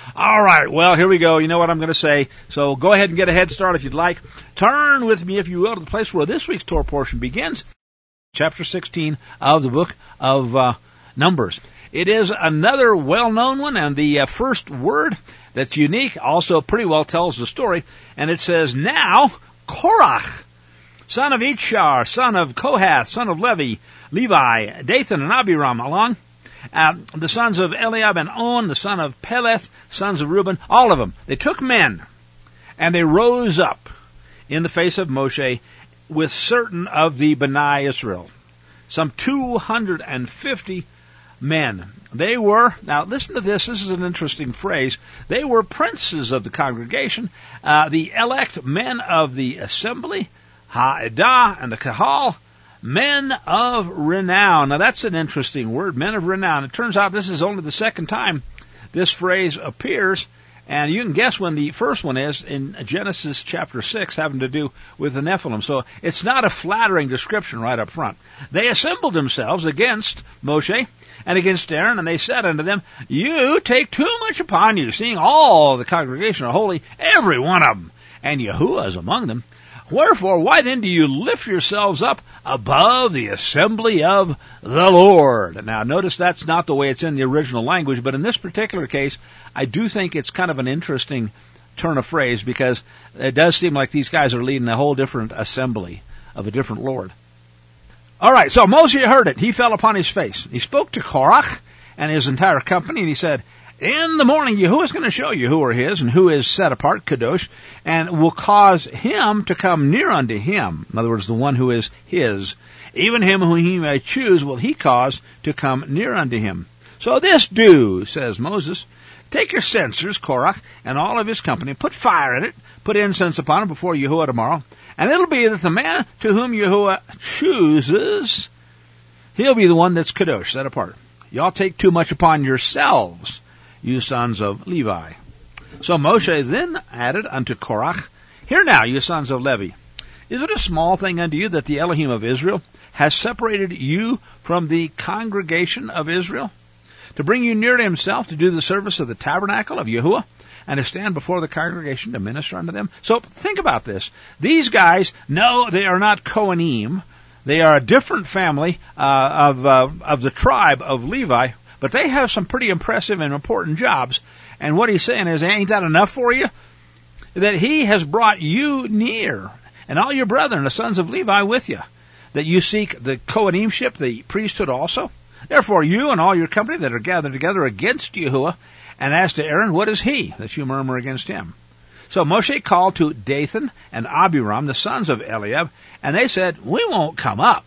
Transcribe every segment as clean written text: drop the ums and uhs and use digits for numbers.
All right, well, here we go. You know what I'm going to say. So go ahead and get a head start if you'd like. Turn with me, if you will, to the place where this week's Torah portion begins, chapter 16 of the book of Numbers. It is another well-known one, and the first word that's unique also pretty well tells the story, and it says, Now Korach, son of Itchar, son of Kohath, son of Levi, Dathan and Abiram along, the sons of Eliab and On, the son of Peleth, sons of Reuben, all of them. They took men, and they rose up in the face of Moshe with certain of the Bnei Israel. Some 250 men. They were, now listen to this is an interesting phrase, they were princes of the congregation, the elect men of the assembly, Ha'edah and the Kahal, men of renown. Now that's an interesting word, men of renown. It turns out this is only the second time this phrase appears, and you can guess when the first one is in Genesis chapter 6, having to do with the Nephilim. So it's not a flattering description right up front. They assembled themselves against Moshe and against Aaron, and they said unto them, You take too much upon you, seeing all the congregation are holy, every one of them, and Yahuwah is among them. Wherefore, why then do you lift yourselves up above the assembly of the Lord? Now, notice that's not the way it's in the original language, but in this particular case, I do think it's kind of an interesting turn of phrase, because it does seem like these guys are leading a whole different assembly of a different Lord. All right, so Moshe heard it. He fell upon his face. He spoke to Korach and his entire company, and he said, In the morning, Yahuwah is going to show you who are his and who is set apart, Kadosh, and will cause him to come near unto him. In other words, the one who is his. Even him whom he may choose will he cause to come near unto him. So this do, says Moses, take your censers, Korach, and all of his company, put fire in it, put incense upon it before Yahuwah tomorrow, and it'll be that the man to whom Yahuwah chooses, he'll be the one that's Kadosh, set apart. Y'all take too much upon yourselves, you sons of Levi. So Moshe then added unto Korach, Hear now, you sons of Levi, is it a small thing unto you that the Elohim of Israel has separated you from the congregation of Israel, to bring you near to himself, to do the service of the tabernacle of Yahuwah, and to stand before the congregation to minister unto them? So think about this. These guys, no, they are not Kohanim. They are a different family of the tribe of Levi, but they have some pretty impressive and important jobs. And what he's saying is, ain't that enough for you? That he has brought you near, and all your brethren, the sons of Levi, with you, that you seek the Kohanimship, the priesthood also. Therefore you and all your company that are gathered together against Yahuwah, and as to Aaron, what is he, that you murmur against him? So Moshe called to Dathan and Abiram, the sons of Eliab, and they said, We won't come up.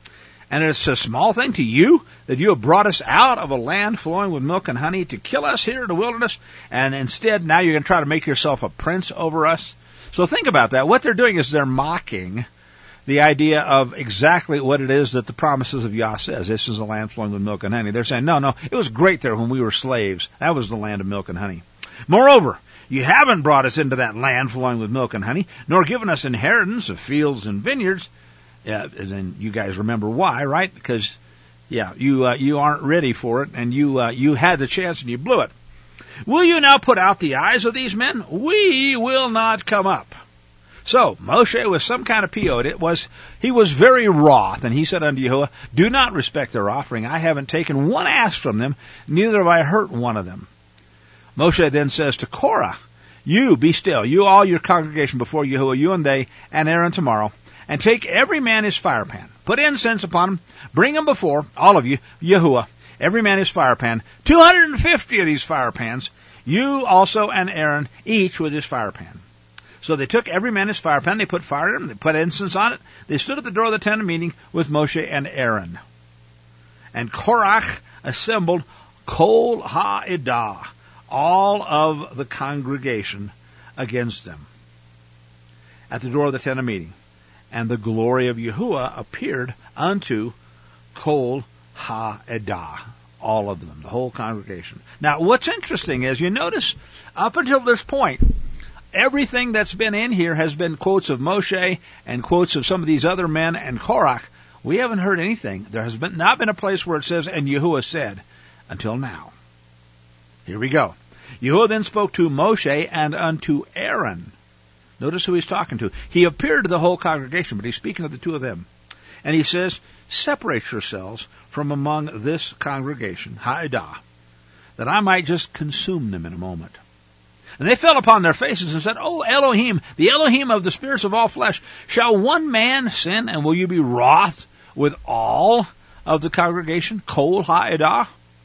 And it's a small thing to you that you have brought us out of a land flowing with milk and honey to kill us here in the wilderness, and instead now you're going to try to make yourself a prince over us? So think about that. What they're doing is they're mocking the idea of exactly what it is that the promises of Yah says. This is a land flowing with milk and honey. They're saying, no, it was great there when we were slaves. That was the land of milk and honey. Moreover, you haven't brought us into that land flowing with milk and honey, nor given us inheritance of fields and vineyards. And you guys remember why, right? Because, you aren't ready for it, and you had the chance and you blew it. Will you now put out the eyes of these men? We will not come up. So Moshe was some kind of PO. He was very wroth, and he said unto Yahuwah, Do not respect their offering. I haven't taken one ass from them, neither have I hurt one of them. Moshe then says to Korah, You be still, you all your congregation before Yahuwah, you and they, and Aaron tomorrow, and take every man his fire pan. Put incense upon him, bring him before, all of you, Yahuwah, every man his fire pan, 250 of these fire pans, you also and Aaron, each with his fire pan. So they took every man his fire pan, they put fire in it, they put incense on it, they stood at the door of the tent of meeting with Moshe and Aaron. And Korach assembled Kol Ha'edah, all of the congregation, against them, at the door of the tent of meeting. And the glory of Yahuwah appeared unto Kol Ha'edah, all of them, the whole congregation. Now, what's interesting is, you notice, up until this point, everything that's been in here has been quotes of Moshe and quotes of some of these other men and Korach. We haven't heard anything. There has not been a place where it says, and Yahuwah said, until now. Here we go. Yahuwah then spoke to Moshe and unto Aaron. Notice who he's talking to. He appeared to the whole congregation, but he's speaking to the two of them. And he says, separate yourselves from among this congregation, Ha'edah, that I might just consume them in a moment. And they fell upon their faces and said, O Elohim, the Elohim of the spirits of all flesh, shall one man sin, and will you be wroth with all of the congregation, Kol Ha'edah?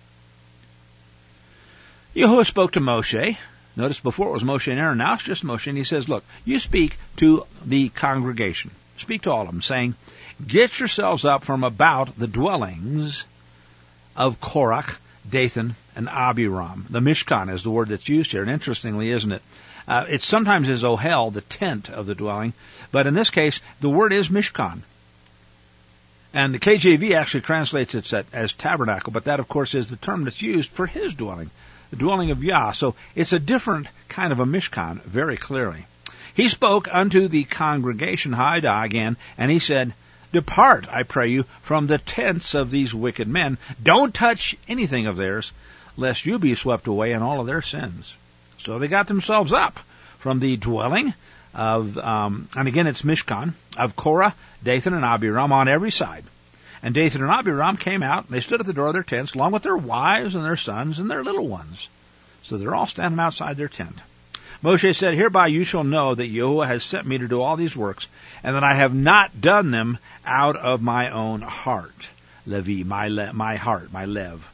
Yahuwah spoke to Moshe. Notice before it was Moshe and Aaron, now it's just Moshe, and he says, look, you speak to the congregation. Speak to all of them, saying, get yourselves up from about the dwellings of Korach, Dathan, and Abiram. The Mishkan is the word that's used here, and interestingly, isn't it? It sometimes is Ohel, the tent of the dwelling, but in this case, the word is Mishkan. And the KJV actually translates it as tabernacle, but that, of course, is the term that's used for his dwelling, the dwelling of Yah. So it's a different kind of a Mishkan, very clearly. He spoke unto the congregation, Ha'edah, again, and he said, depart, I pray you, from the tents of these wicked men. Don't touch anything of theirs, lest you be swept away in all of their sins. So they got themselves up from the dwelling of, and again it's Mishkan, of Korah, Dathan, and Abiram on every side. And Dathan and Abiram came out, and they stood at the door of their tents, along with their wives and their sons and their little ones. So they're all standing outside their tent. Moshe said, hereby you shall know that Yahuwah has sent me to do all these works, and that I have not done them out of my own heart. Levi, my heart, my lev.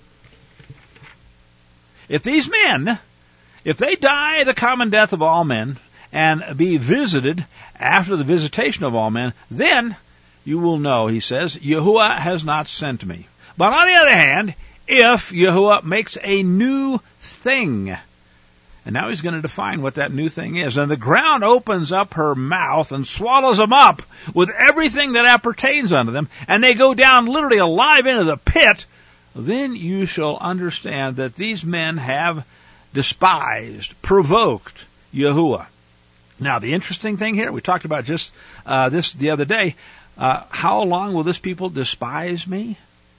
If these men, if they die the common death of all men, and be visited after the visitation of all men, then you will know, he says, Yahuwah has not sent me. But on the other hand, if Yahuwah makes a new thing, and now he's going to define what that new thing is, and the ground opens up her mouth and swallows them up with everything that appertains unto them, and they go down literally alive into the pit, then you shall understand that these men have despised, provoked Yahuwah. Now, the interesting thing here, we talked about just this the other day, how long will this people despise me?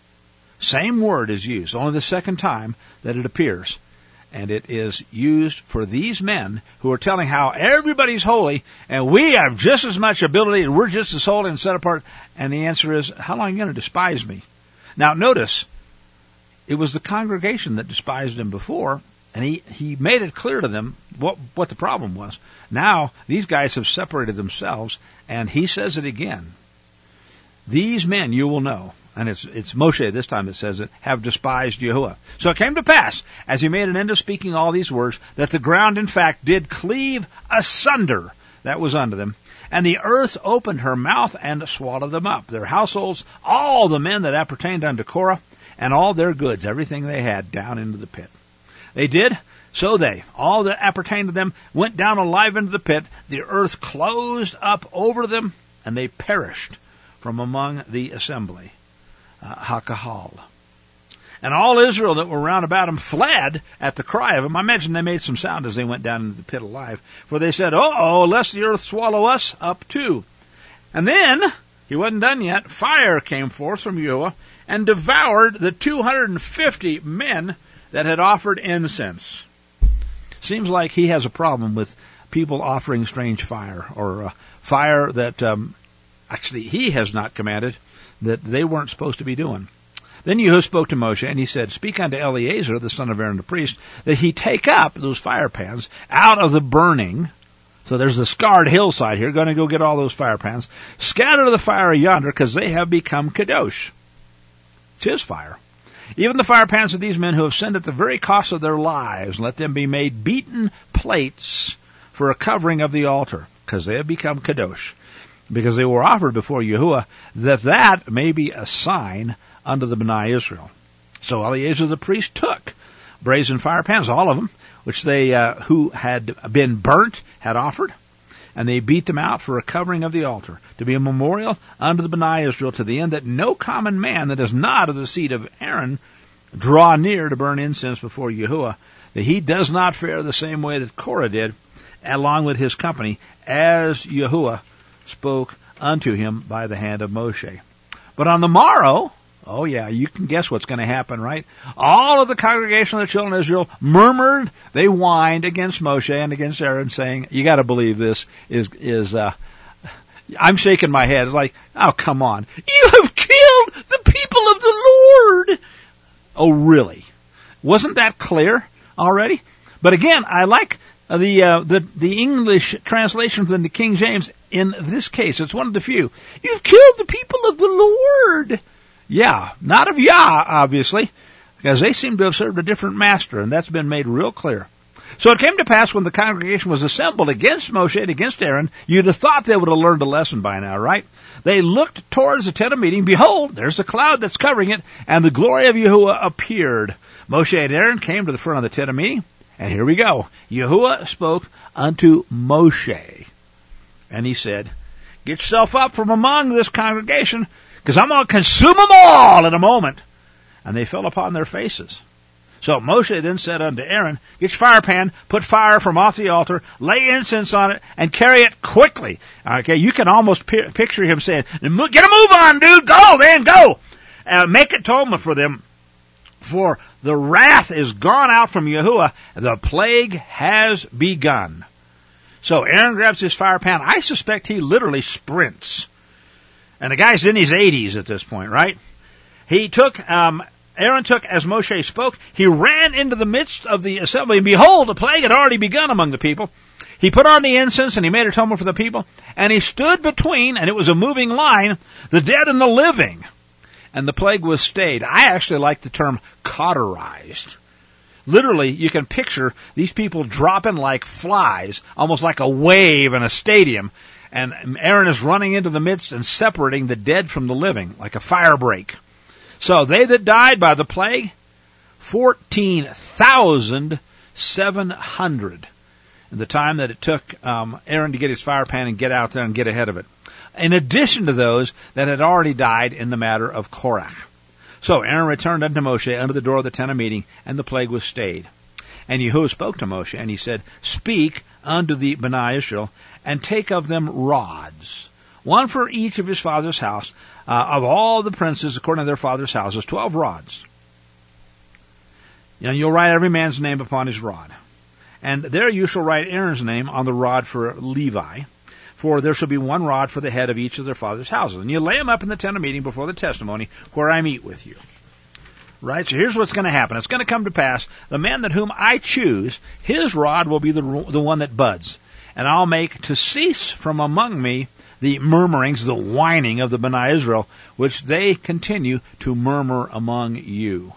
Same word is used, only the second time that it appears. And it is used for these men who are telling how everybody's holy, and we have just as much ability, and we're just as holy and set apart. And the answer is, how long are you going to despise me? Now, notice, it was the congregation that despised him before, and he made it clear to them what the problem was. Now, these guys have separated themselves, and he says it again. These men, you will know, and it's Moshe this time that says it, have despised Yahuwah. So it came to pass, as he made an end of speaking all these words, that the ground in fact did cleave asunder, that was unto them, and the earth opened her mouth and swallowed them up, their households, all the men that appertained unto Korah, and all their goods, everything they had, down into the pit. They did, so they, all that appertained to them, went down alive into the pit, the earth closed up over them, and they perished from among the assembly. Hakahal. And all Israel that were round about him fled at the cry of him. I imagine they made some sound as they went down into the pit alive. For they said, uh-oh, lest the earth swallow us up too. And then, he wasn't done yet, fire came forth from Yahuwah and devoured the 250 men that had offered incense. Seems like he has a problem with people offering strange fire, or fire that actually he has not commanded, that they weren't supposed to be doing. Then Yahuwah spoke to Moshe, and he said, speak unto Eleazar, the son of Aaron the priest, that he take up those fire pans out of the burning. So there's the scarred hillside here, going to go get all those fire pans. Scatter the fire yonder, because they have become kadosh. It's his fire. Even the fire pans of these men who have sinned at the very cost of their lives, let them be made beaten plates for a covering of the altar, because they have become kadosh. Because they were offered before Yahuwah, that may be a sign unto the Bnei Israel. So Eleazar the priest took brazen fire pans, all of them, which they who had been burnt had offered, and they beat them out for a covering of the altar, to be a memorial unto the Bnei Israel, to the end that no common man that is not of the seed of Aaron draw near to burn incense before Yahuwah, that he does not fare the same way that Korah did, along with his company, as Yahuwah spoke unto him by the hand of Moshe. But on the morrow, Oh yeah, you can guess what's going to happen, right? All of the congregation of the children of Israel murmured, they whined against Moshe and against Aaron, saying, you got to believe this is I'm shaking my head. It's like, oh, come on. You have killed the people of the Lord. Oh, really? Wasn't that clear already? But again, I like the English translation from the King James in this case. It's one of the few. You've killed the people of the Lord. Yeah, not of Yah, obviously, because they seem to have served a different master, and that's been made real clear. So it came to pass when the congregation was assembled against Moshe and against Aaron, you'd have thought they would have learned a lesson by now, right? They looked towards the tent of meeting. Behold, there's a cloud that's covering it, and the glory of Yahuwah appeared. Moshe and Aaron came to the front of the tent of meeting, and here we go. Yahuwah spoke unto Moshe, and he said, get yourself up from among this congregation, because I'm going to consume them all in a moment. And they fell upon their faces. So Moshe then said unto Aaron, get your fire pan, put fire from off the altar, lay incense on it, and carry it quickly. Okay, you can almost picture him saying, get a move on, dude, go, man, go. Make atonement for them, for the wrath is gone out from Yahuwah, the plague has begun. So Aaron grabs his fire pan. I suspect he literally sprints. And the guy's in his 80s at this point, right? Aaron took as Moshe spoke. He ran into the midst of the assembly, and behold, the plague had already begun among the people. He put on the incense, and he made atonement for the people. And he stood between, and it was a moving line, the dead and the living. And the plague was stayed. I actually like the term cauterized. Literally, you can picture these people dropping like flies, almost like a wave in a stadium. And Aaron is running into the midst and separating the dead from the living, like a fire break. So they that died by the plague, 14,700. In the time that it took Aaron to get his fire pan and get out there and get ahead of it. In addition to those that had already died in the matter of Korach. So Aaron returned unto Moshe under the door of the tent of meeting, and the plague was stayed. And Yahuwah spoke to Moshe, and he said, speak unto the Bnei Israel, and take of them rods, one for each of his father's house, of all the princes according to their father's houses, 12 rods. And you'll write every man's name upon his rod. And there you shall write Aaron's name on the rod for Levi, for there shall be one rod for the head of each of their father's houses. And you lay them up in the tent of meeting before the testimony, where I meet with you. Right? So here's what's going to happen. It's going to come to pass, the man that whom I choose, his rod will be the one that buds. And I'll make to cease from among me the murmurings, the whining of the Bnei Israel, which they continue to murmur among you.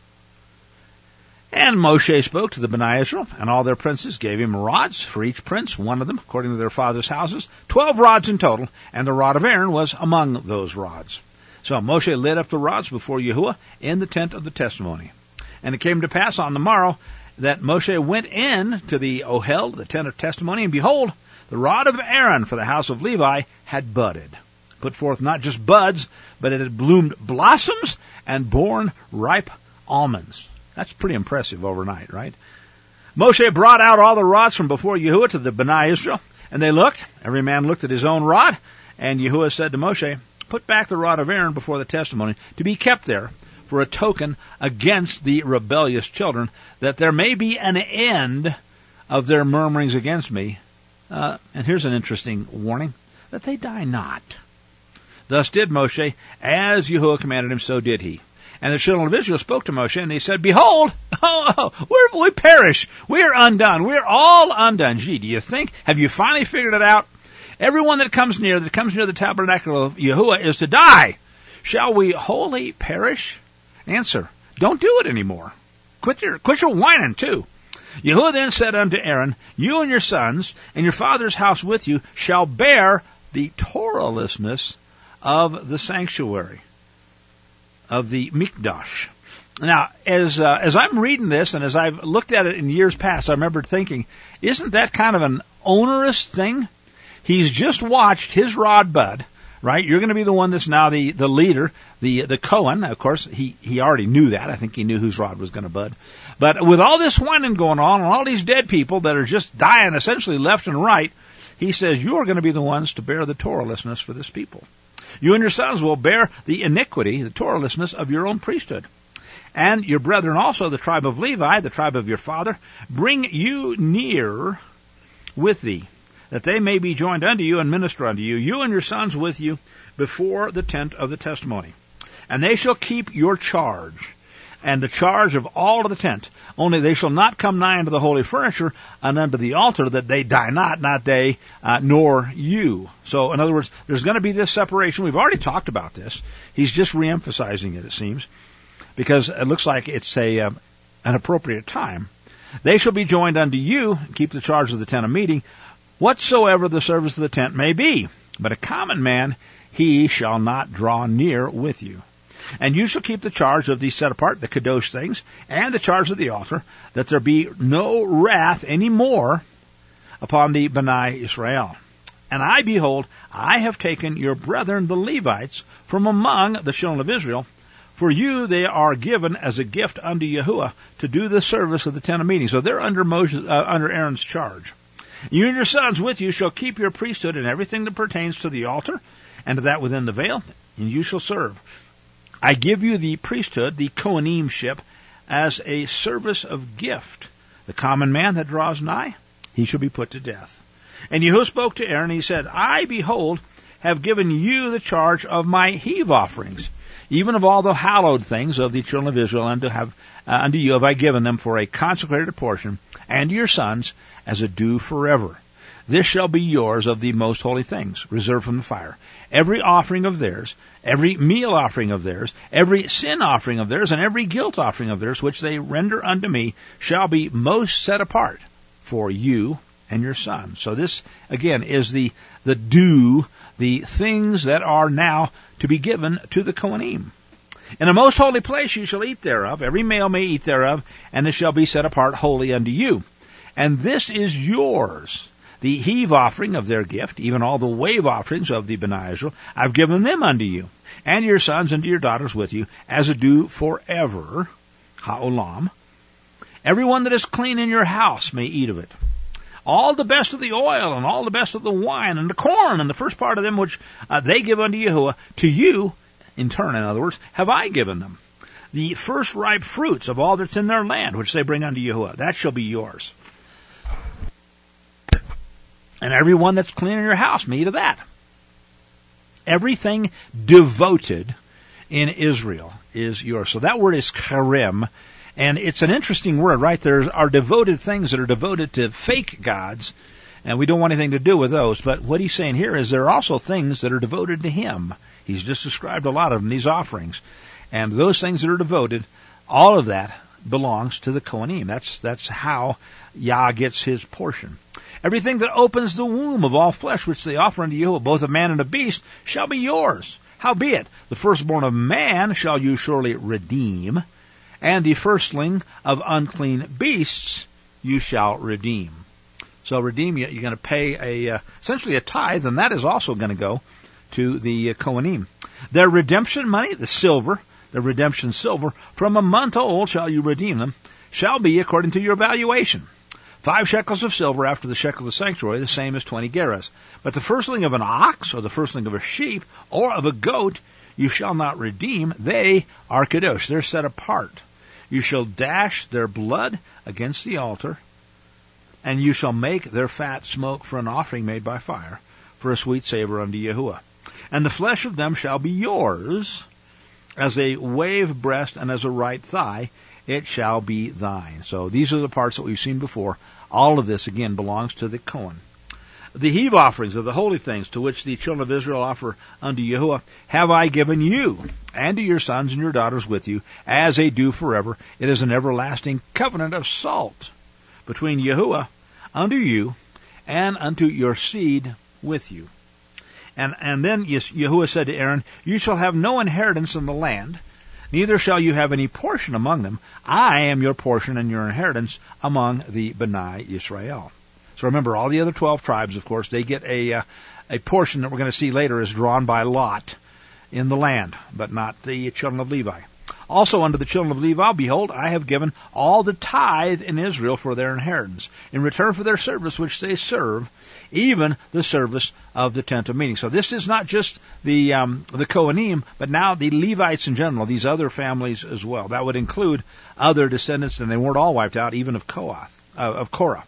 And Moshe spoke to the Bnei Israel, and all their princes gave him rods, for each prince, one of them, according to their father's houses, 12 rods in total, and the rod of Aaron was among those rods. So Moshe lit up the rods before Yahuwah in the tent of the testimony. And it came to pass on the morrow that Moshe went in to the Ohel, the tent of testimony, and behold, the rod of Aaron for the house of Levi had budded, put forth not just buds, but it had bloomed blossoms and borne ripe almonds. That's pretty impressive overnight, right? Moshe brought out all the rods from before Yahuwah to the Bnei Israel, and they looked. Every man looked at his own rod, and Yahuwah said to Moshe, put back the rod of Aaron before the testimony, to be kept there for a token against the rebellious children, that there may be an end of their murmurings against me. And here's an interesting warning, that they die not. Thus did Moshe, as Yahuwah commanded him, so did he. And the children of Israel spoke to Moshe, and they said, behold, we perish. We are undone. We are all undone. Gee, do you think? Have you finally figured it out? Everyone that comes near the tabernacle of Yahuwah is to die. Shall we wholly perish? Answer, don't do it anymore. Quit your whining too. Yahuwah then said unto Aaron, you and your sons and your father's house with you shall bear the Torahlessness of the sanctuary, of the Mikdash. Now, as I'm reading this, and as I've looked at it in years past, I remember thinking, isn't that kind of an onerous thing? He's just watched his rod bud, right? You're going to be the one that's now the leader, the Cohen. Of course, he already knew that. I think he knew whose rod was going to bud. But with all this whining going on and all these dead people that are just dying essentially left and right, he says, you are going to be the ones to bear the Torahlessness for this people. You and your sons will bear the iniquity, the Torahlessness of your own priesthood. And your brethren also, the tribe of Levi, the tribe of your father, bring you near with thee, that they may be joined unto you and minister unto you, you and your sons with you, before the tent of the testimony. And they shall keep your charge, and the charge of all of the tent. Only they shall not come nigh unto the holy furniture and unto the altar, that they die not they, nor you. So, in other words, there's going to be this separation. We've already talked about this. He's just reemphasizing it seems, because it looks like it's an appropriate time. They shall be joined unto you, keep the charge of the tent of meeting, whatsoever the service of the tent may be. But a common man, he shall not draw near with you. And you shall keep the charge of these set apart, the kadosh things, and the charge of the altar, that there be no wrath any more upon the Bnei Israel. And I, behold, I have taken your brethren the Levites from among the children of Israel. For you they are given as a gift unto Yahuwah to do the service of the tent of meeting. So they're under under Aaron's charge. You and your sons with you shall keep your priesthood in everything that pertains to the altar, and to that within the veil, and you shall serve. I give you the priesthood, the Kohanimship, as a service of gift. The common man that draws nigh, he shall be put to death. And Yahuwah spoke to Aaron, he said, I, behold, have given you the charge of my heave offerings, even of all the hallowed things of the children of Israel, unto you have I given them for a consecrated portion, and your sons as a due forever. This shall be yours of the most holy things, reserved from the fire. Every offering of theirs, every meal offering of theirs, every sin offering of theirs, and every guilt offering of theirs, which they render unto me, shall be most set apart for you and your sons. So this, again, is the due, the things that are now to be given to the Kohanim. In a most holy place you shall eat thereof, every male may eat thereof, and it shall be set apart wholly unto you. And this is yours. The heave offering of their gift, even all the wave offerings of the Bnei Israel, I've given them unto you, and your sons and your daughters with you, as a due forever, ha'olam. Everyone that is clean in your house may eat of it. All the best of the oil, and all the best of the wine, and the corn, and the first part of them which they give unto Yahuwah, to you, in turn, in other words, have I given them. The first ripe fruits of all that's in their land, which they bring unto Yahuwah, that shall be yours. And everyone that's clean in your house may eat of that. Everything devoted in Israel is yours. So that word is karim, and it's an interesting word, right? There are devoted things that are devoted to fake gods, and we don't want anything to do with those. But what he's saying here is there are also things that are devoted to him. He's just described a lot of them, these offerings. And those things that are devoted, all of that belongs to the Kohanim. That's how Yah gets his portion. Everything that opens the womb of all flesh which they offer unto Yahuwah, both of man and of beast, shall be yours. Howbeit, the firstborn of man shall you surely redeem, and the firstling of unclean beasts you shall redeem. So redeem, you're going to pay essentially a tithe, and that is also going to go to the Kohanim. Their redemption money, the redemption silver, from a month old shall you redeem them, shall be according to your valuation. 5 shekels of silver after the shekel of the sanctuary, the same as 20 gerahs. But the firstling of an ox, or the firstling of a sheep, or of a goat, you shall not redeem. They are kadosh. They're set apart. You shall dash their blood against the altar, and you shall make their fat smoke for an offering made by fire, for a sweet savor unto Yahuwah. And the flesh of them shall be yours, as a wave breast and as a right thigh, it shall be thine. So these are the parts that we've seen before. All of this, again, belongs to the Kohen. The heave offerings of the holy things to which the children of Israel offer unto Yahuwah have I given you, and to your sons and your daughters with you, as a due forever. It is an everlasting covenant of salt between Yahuwah unto you and unto your seed with you. And then Yahuwah said to Aaron, you shall have no inheritance in the land, neither shall you have any portion among them. I am your portion and your inheritance among the Bnei Israel. So remember, all the other 12 tribes, of course, they get a portion that we're going to see later is drawn by lot in the land, but not the children of Levi. Also unto the children of Levi, behold, I have given all the tithe in Israel for their inheritance, in return for their service which they serve, even the service of the tent of meeting. So this is not just the Kohanim, but now the Levites in general, these other families as well. That would include other descendants, and they weren't all wiped out, even of Korah.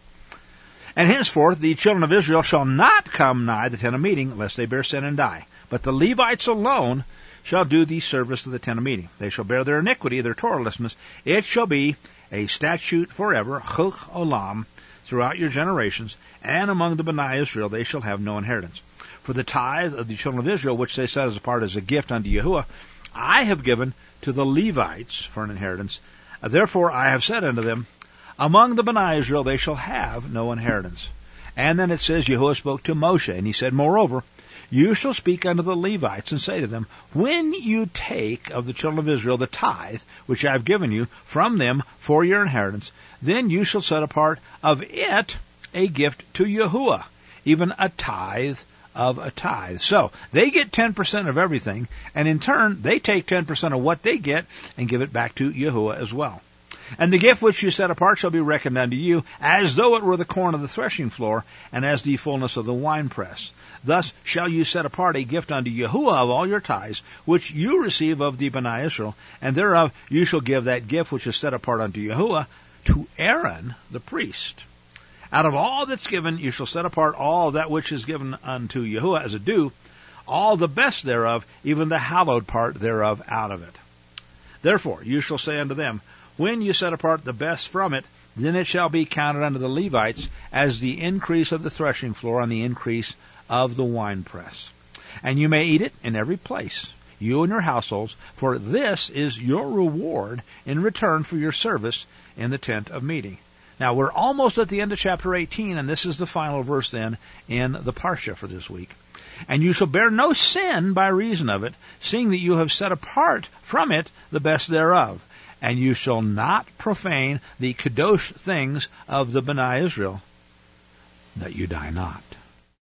And henceforth the children of Israel shall not come nigh the tent of meeting, lest they bear sin and die. But the Levites alone shall do the service of the tent of meeting. They shall bear their iniquity, their Torahlessness. It shall be a statute forever, chuk olam, throughout your generations, and among the Bnei Israel they shall have no inheritance. For the tithe of the children of Israel, which they set apart as a gift unto Yahuwah, I have given to the Levites for an inheritance. Therefore I have said unto them, among the Bnei Israel they shall have no inheritance. And then it says, Yahuwah spoke to Moshe, and he said, moreover, you shall speak unto the Levites, and say to them, when you take of the children of Israel the tithe, which I have given you from them for your inheritance, then you shall set apart of it a gift to Yahuwah, even a tithe of a tithe. So, they get 10% of everything, and in turn, they take 10% of what they get and give it back to Yahuwah as well. And the gift which you set apart shall be reckoned unto you, as though it were the corn of the threshing floor, and as the fullness of the winepress. Thus shall you set apart a gift unto Yahuwah of all your tithes, which you receive of the Bnei Israel, and thereof you shall give that gift which is set apart unto Yahuwah to Aaron the priest. Out of all that's given you shall set apart all that which is given unto Yahuwah as a due, all the best thereof, even the hallowed part thereof out of it. Therefore you shall say unto them, when you set apart the best from it, then it shall be counted unto the Levites as the increase of the threshing floor and the increase of the winepress. And you may eat it in every place, you and your households, for this is your reward in return for your service in the tent of meeting. Now, we're almost at the end of chapter 18, and this is the final verse then in the Parsha for this week. And you shall bear no sin by reason of it, seeing that you have set apart from it the best thereof. And you shall not profane the kadosh things of the Bnei Israel, that you die not.